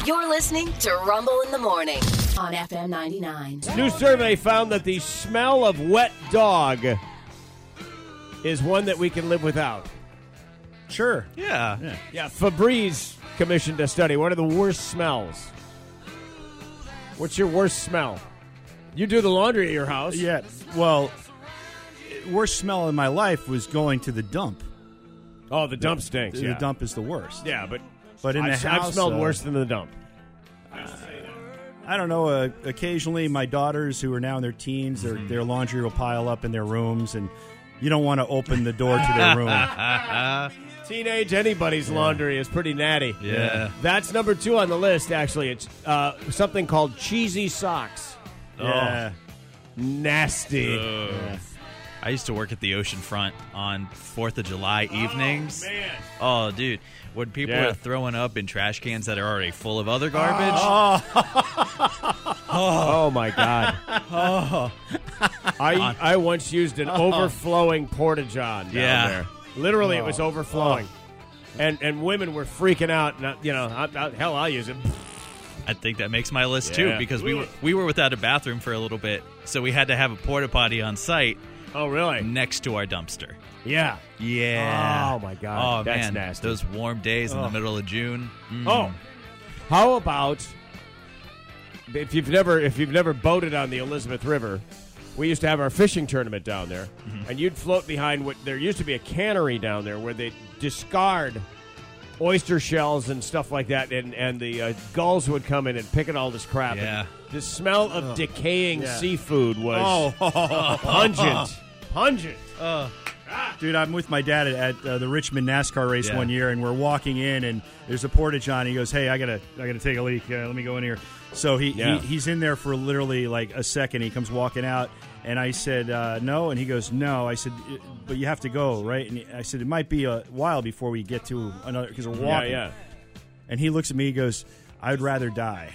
You're listening to Rumble in the Morning on FM 99. A new survey found that the smell of wet dog is one that we can live without. Sure. Yeah. Febreze commissioned a study. What are the worst smells? What's your worst smell? You do the laundry at your house. Yeah. Well, worst smell in my life was going to the dump. Oh, the dump stinks. The dump is the worst. Yeah, but in the house, I've smelled worse than the dump. I don't know. Occasionally, my daughters, who are now in their teens, their laundry will pile up in their rooms, and you don't want to open the door to their room. Teenage anybody's laundry is pretty natty. Yeah. That's number 2 on the list, actually. It's something called cheesy socks. Yeah. Nasty. I used to work at the oceanfront on 4th of July evenings. Man. Oh, dude. When people Yeah. are throwing up in trash cans that are already full of other garbage. Oh, my God. I once used an overflowing porta-john down there. Literally, it was overflowing. And women were freaking out. And, hell, I'll use it. I think that makes my list, Yeah. too, because we were without a bathroom for a little bit, so we had to have a porta potty on site. Oh, really? Next to our dumpster. Yeah. Yeah. Oh, my God. Oh, That's man. nasty. Those warm days in the middle of June. Oh, how about if you've never boated on the Elizabeth River? We used to have our fishing tournament down there, and you'd float behind what there used to be a cannery down there where they discard oyster shells and stuff like that, and the gulls would come in and pick at all this crap. Yeah. And the smell of decaying seafood was pungent. Dude, I'm with my dad at the Richmond NASCAR race one year, and we're walking in, and there's a porta-john. He goes, "Hey, I gotta take a leak. Let me go in here." So he's in there for literally like a second. He comes walking out, and I said, "No," and he goes, "No." I said, "But you have to go, right?" And I said, "It might be a while before we get to another because we're walking." Yeah. And he looks at me. He goes, "I'd rather die."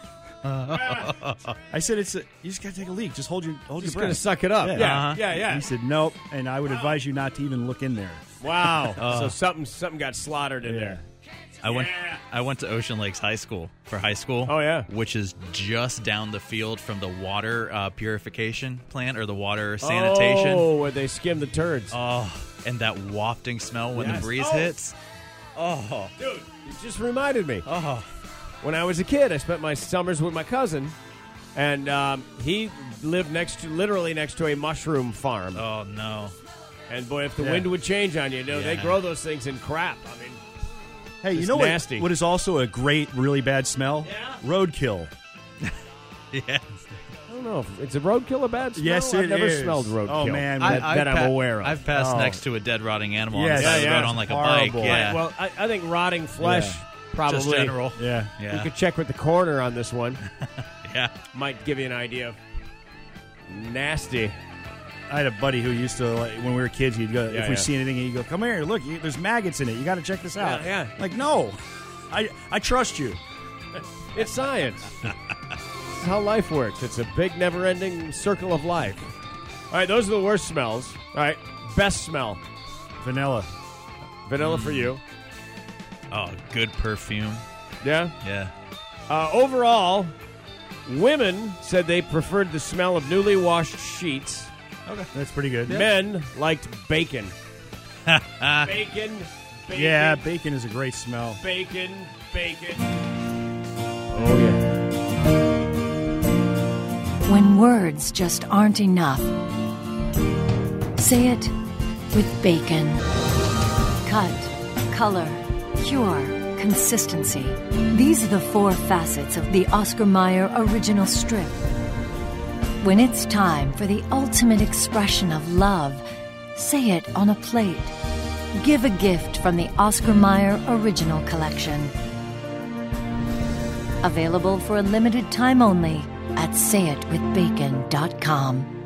I said, you just got to take a leak. Just hold your Just breath. gonna suck it up. Yeah. He said, "Nope," and I would advise you not to even look in there. Wow. So something got slaughtered in there. I went to Ocean Lakes High School for high school. Oh, yeah. Which is just down the field from the water purification plant or the water sanitation. Oh, where they skim the turds. Oh, and that wafting smell when the Yes. breeze Oh. hits. Oh, Dude, it just reminded me. oh, When I was a kid, I spent my summers with my cousin, and he lived literally next to a mushroom farm. oh no! And boy, if the wind would change on you, they Yeah. grow those things in crap. I mean, Hey, you It's know nasty. what is also a great, really bad smell? Yeah. Roadkill. Yeah, I don't know if it's a roadkill a bad smell. Yes, I've it never is. smelled roadkill. Oh, man. that I'm aware of. I've passed Oh. next to a dead, rotting animal Yes. on the side of the Yeah, road yeah. on like a Horrible. bike. Yeah, Right, well, I think rotting flesh Yeah. probably. just general. Yeah. Yeah, We could check with the coroner on this one. yeah. Might give you an idea of nasty. I had a buddy who used to, like, when we were kids, he'd go, Yeah, if we yeah. see anything, he'd go, "Come here, look, there's maggots in it. You got to check this out." Yeah. Like, no. I trust you. It's science. This is how life works. It's a big, never-ending circle of life. All right, those are the worst smells. All right, best smell. Vanilla. Vanilla for you. Oh, good perfume. Yeah? Yeah. Overall, women said they preferred the smell of newly washed sheets. Okay. That's pretty good. Men liked bacon. Bacon. Yeah, bacon is a great smell. Bacon. Oh, yeah. When words just aren't enough, say it with bacon. Cut, color, cure, consistency. These are the 4 facets of the Oscar Mayer original strip. When it's time for the ultimate expression of love, say it on a plate. Give a gift from the Oscar Mayer Original Collection. Available for a limited time only at sayitwithbacon.com.